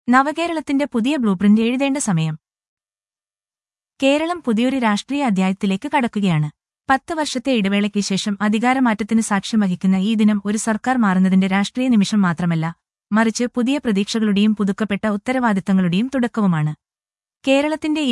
നവകേരളത്തിന്റെ പുതിയ ബ്ലൂപ്രിന്റ് എഴുതേണ്ട സമയം. കേരളം പുതിയൊരു രാഷ്ട്രീയ അധ്യായത്തിലേക്ക് കടക്കുകയാണ്. 10 വർഷത്തെ ഇടവേളയ്ക്ക് ശേഷം അധികാരമാറ്റത്തിന് സാക്ഷ്യം വഹിക്കുന്ന ഈ ദിനം ഒരു സർക്കാർ മാറുന്നതിന്റെ രാഷ്ട്രീയ നിമിഷം മാത്രമല്ല, മറിച്ച് പുതിയ പ്രതീക്ഷകളുടെയും പുതുക്കപ്പെട്ട ഉത്തരവാദിത്തങ്ങളുടെയും തുടക്കവുമാണ്. കേരളത്തിന്റെ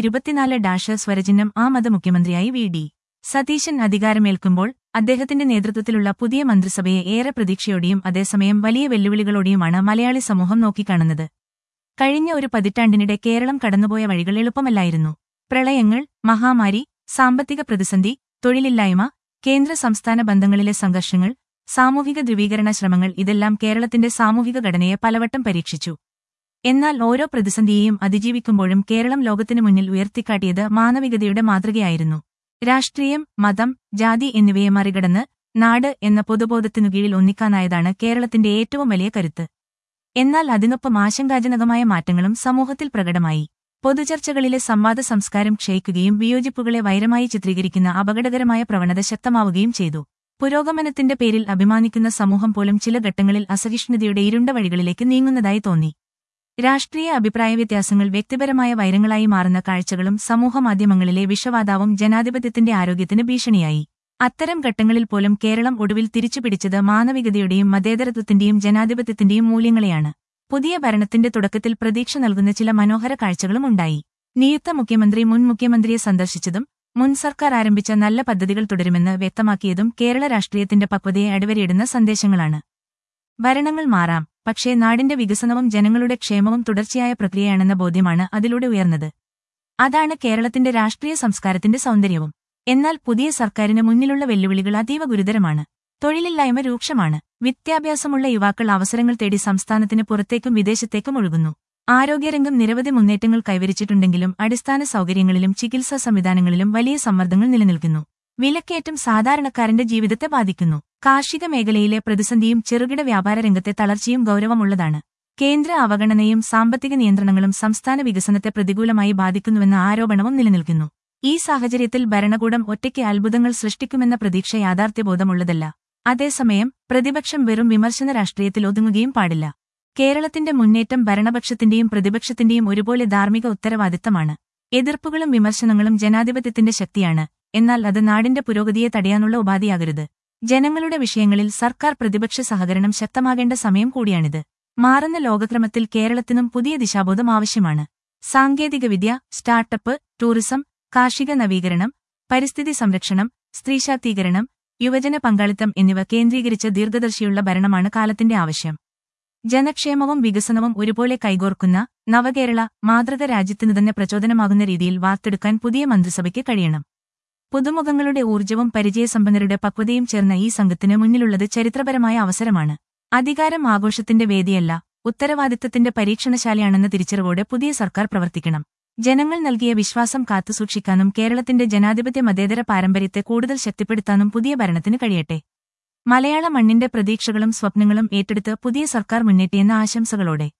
24 സ്വരചിഹ്നം ആമത് മുഖ്യമന്ത്രിയായി വി.ഡി. സതീശൻ അധികാരമേൽക്കുമ്പോൾ അദ്ദേഹത്തിന്റെ നേതൃത്വത്തിലുള്ള പുതിയ മന്ത്രിസഭയെ ഏറെ പ്രതീക്ഷയോടെയും അതേസമയം വലിയ വെല്ലുവിളികളോടെയുമാണ് മലയാളി സമൂഹം നോക്കിക്കാണുന്നത്. കഴിഞ്ഞ ഒരു പതിറ്റാണ്ടിനിടെ കേരളം കടന്നുപോയ വഴികൾ എളുപ്പമല്ലായിരുന്നു. പ്രളയങ്ങൾ, മഹാമാരി, സാമ്പത്തിക പ്രതിസന്ധി, തൊഴിലില്ലായ്മ, കേന്ദ്ര സംസ്ഥാന ബന്ധങ്ങളിലെ സംഘർഷങ്ങൾ, സാമൂഹിക ധ്രുവീകരണ ശ്രമങ്ങൾ ഇതെല്ലാം കേരളത്തിന്റെ സാമൂഹിക ഘടനയെ പലവട്ടം പരീക്ഷിച്ചു. എന്നാൽ ഓരോ പ്രതിസന്ധിയെയും അതിജീവിക്കുമ്പോഴും കേരളം ലോകത്തിനു മുന്നിൽ ഉയർത്തിക്കാട്ടിയത് മാനവികതയുടെ മാതൃകയായിരുന്നു. രാഷ്ട്രീയം, മതം, ജാതി എന്നിവയെ മറികടന്ന് നാട് എന്ന പൊതുബോധത്തിനു കീഴിൽ ഒന്നിക്കാനായതാണ് കേരളത്തിന്റെ ഏറ്റവും വലിയ കരുത്ത്. എന്നാൽ അതിനൊപ്പം ആശങ്കാജനകമായ മാറ്റങ്ങളും സമൂഹത്തിൽ പ്രകടമായി. പൊതുചർച്ചകളിലെ സംവാദ സംസ്കാരം ക്ഷയിക്കുകയും വിയോജിപ്പുകളെ വൈരമായി ചിത്രീകരിക്കുന്ന അപകടകരമായ പ്രവണത ശക്തമാവുകയും ചെയ്തു. പുരോഗമനത്തിന്റെ പേരിൽ അഭിമാനിക്കുന്ന സമൂഹം പോലും ചില ഘട്ടങ്ങളിൽ അസഹിഷ്ണുതയുടെ ഇരുണ്ട വഴികളിലേക്ക് നീങ്ങുന്നതായി തോന്നി. രാഷ്ട്രീയ അഭിപ്രായ വ്യത്യാസങ്ങൾ വ്യക്തിപരമായ വൈരങ്ങളായി മാറുന്ന കാഴ്ചകളും സമൂഹമാധ്യമങ്ങളിലെ വിഷവാതാവും ജനാധിപത്യത്തിന്റെ ആരോഗ്യത്തിന് ഭീഷണിയായി. അത്തരം ഘട്ടങ്ങളിൽ പോലും കേരളം ഒടുവിൽ തിരിച്ചുപിടിച്ചത് മാനവികതയുടെയും മതേതരത്വത്തിന്റെയും ജനാധിപത്യത്തിന്റെയും മൂല്യങ്ങളെയാണ്. പുതിയ ഭരണത്തിന്റെ തുടക്കത്തിൽ പ്രതീക്ഷ നൽകുന്ന ചില മനോഹര കാഴ്ചകളും ഉണ്ടായി. നിയുക്ത മുഖ്യമന്ത്രി മുൻ മുഖ്യമന്ത്രിയെ സന്ദർശിച്ചതും മുൻ സർക്കാർ ആരംഭിച്ച നല്ല പദ്ധതികൾ തുടരുമെന്ന് വ്യക്തമാക്കിയതും കേരള രാഷ്ട്രീയത്തിന്റെ പക്വതയെ അടിവരയിടുന്ന സന്ദേശങ്ങളാണ്. ഭരണങ്ങൾ മാറാം, പക്ഷേ നാടിന്റെ വികസനവും ജനങ്ങളുടെ ക്ഷേമവും തുടർച്ചയായ പ്രക്രിയയാണെന്ന ബോധ്യമാണ് അതിലൂടെ ഉയർന്നത്. അതാണ് കേരളത്തിന്റെ രാഷ്ട്രീയ സംസ്കാരത്തിന്റെ സൗന്ദര്യവും. എന്നാൽ പുതിയ സർക്കാരിന് മുന്നിലുള്ള വെല്ലുവിളികൾ അതീവ ഗുരുതരമാണ്. തൊഴിലില്ലായ്മ രൂക്ഷമാണ്. വിദ്യാഭ്യാസമുള്ള യുവാക്കൾ അവസരങ്ങൾ തേടി സംസ്ഥാനത്തിന് പുറത്തേക്കും വിദേശത്തേക്കും ഒഴുകുന്നു. ആരോഗ്യരംഗം നിരവധി മുന്നേറ്റങ്ങൾ കൈവരിച്ചിട്ടുണ്ടെങ്കിലും അടിസ്ഥാന സൗകര്യങ്ങളിലും ചികിത്സാ സംവിധാനങ്ങളിലും വലിയ സമ്മർദ്ദങ്ങൾ നിലനിൽക്കുന്നു. വിലക്കയറ്റം സാധാരണക്കാരന്റെ ജീവിതത്തെ ബാധിക്കുന്നു. കാർഷിക മേഖലയിലെ പ്രതിസന്ധിയും ചെറുകിട വ്യാപാര രംഗത്തെ തളർച്ചയും ഗൌരവമുള്ളതാണ്. കേന്ദ്ര അവഗണനയും സാമ്പത്തിക നിയന്ത്രണങ്ങളും സംസ്ഥാന വികസനത്തെ പ്രതികൂലമായി ബാധിക്കുന്നുവെന്ന ആരോപണവും നിലനിൽക്കുന്നു. ഈ സാഹചര്യത്തിൽ ഭരണകൂടം ഒറ്റയ്ക്ക് അത്ഭുതങ്ങൾ സൃഷ്ടിക്കുമെന്ന പ്രതീക്ഷ യാഥാർത്ഥ്യബോധമുള്ളതല്ല. അതേസമയം പ്രതിപക്ഷം വെറും വിമർശന രാഷ്ട്രീയത്തിൽ ഒതുങ്ങുകയും പാടില്ല. കേരളത്തിന്റെ മുന്നേറ്റം ഭരണപക്ഷത്തിന്റെയും പ്രതിപക്ഷത്തിന്റെയും ഒരുപോലെ ധാർമ്മിക ഉത്തരവാദിത്തമാണ്. എതിർപ്പുകളും വിമർശനങ്ങളും ജനാധിപത്യത്തിന്റെ ശക്തിയാണ്. എന്നാൽ അത് നാടിന്റെ പുരോഗതിയെ തടയാനുള്ള ഉപാധിയാകരുത്. ജനങ്ങളുടെ വിഷയങ്ങളിൽ സർക്കാർ പ്രതിപക്ഷ സഹകരണം ശക്തമാകേണ്ട സമയം കൂടിയാണിത്. മാറുന്ന ലോകക്രമത്തിൽ കേരളത്തിനും പുതിയ ദിശാബോധം ആവശ്യമാണ്. സാങ്കേതികവിദ്യ, സ്റ്റാർട്ടപ്പ്, ടൂറിസം, കാർഷിക നവീകരണം, പരിസ്ഥിതി സംരക്ഷണം, സ്ത്രീശാക്തീകരണം, യുവജന പങ്കാളിത്തം എന്നിവ കേന്ദ്രീകരിച്ച ദീർഘദർശിയുള്ള ഭരണമാണ് കാലത്തിന്റെ ആവശ്യം. ജനക്ഷേമവും വികസനവും ഒരുപോലെ കൈകോർക്കുന്ന നവകേരള മാതൃക രാജ്യത്തിനു തന്നെ പ്രചോദനമാകുന്ന രീതിയിൽ വാർത്തെടുക്കാൻ പുതിയ മന്ത്രിസഭയ്ക്ക് കഴിയണം. പുതുമുഖങ്ങളുടെ ഊർജ്ജവും പരിചയസമ്പന്നരുടെ പക്വതയും ചേർന്ന ഈ സംഘത്തിന് മുന്നിലുള്ളത് ചരിത്രപരമായ അവസരമാണ്. അധികാരം ആഘോഷത്തിന്റെ വേദിയല്ല, ഉത്തരവാദിത്തത്തിന്റെ പരീക്ഷണശാലയാണെന്ന തിരിച്ചറിവോടെ പുതിയ സർക്കാർ പ്രവർത്തിക്കണം. ജനങ്ങൾ നൽകിയ വിശ്വാസം കാത്തുസൂക്ഷിക്കാനും കേരളത്തിന്റെ ജനാധിപത്യ മതേതര പാരമ്പര്യത്തെ കൂടുതൽ ശക്തിപ്പെടുത്താനും പുതിയ ഭരണത്തിന് കഴിയട്ടെ. മലയാള മണ്ണിന്റെ പ്രതീക്ഷകളും സ്വപ്നങ്ങളും ഏറ്റെടുത്ത് പുതിയ സർക്കാർ മുന്നേറ്റിയെന്ന ആശംസകളോടെ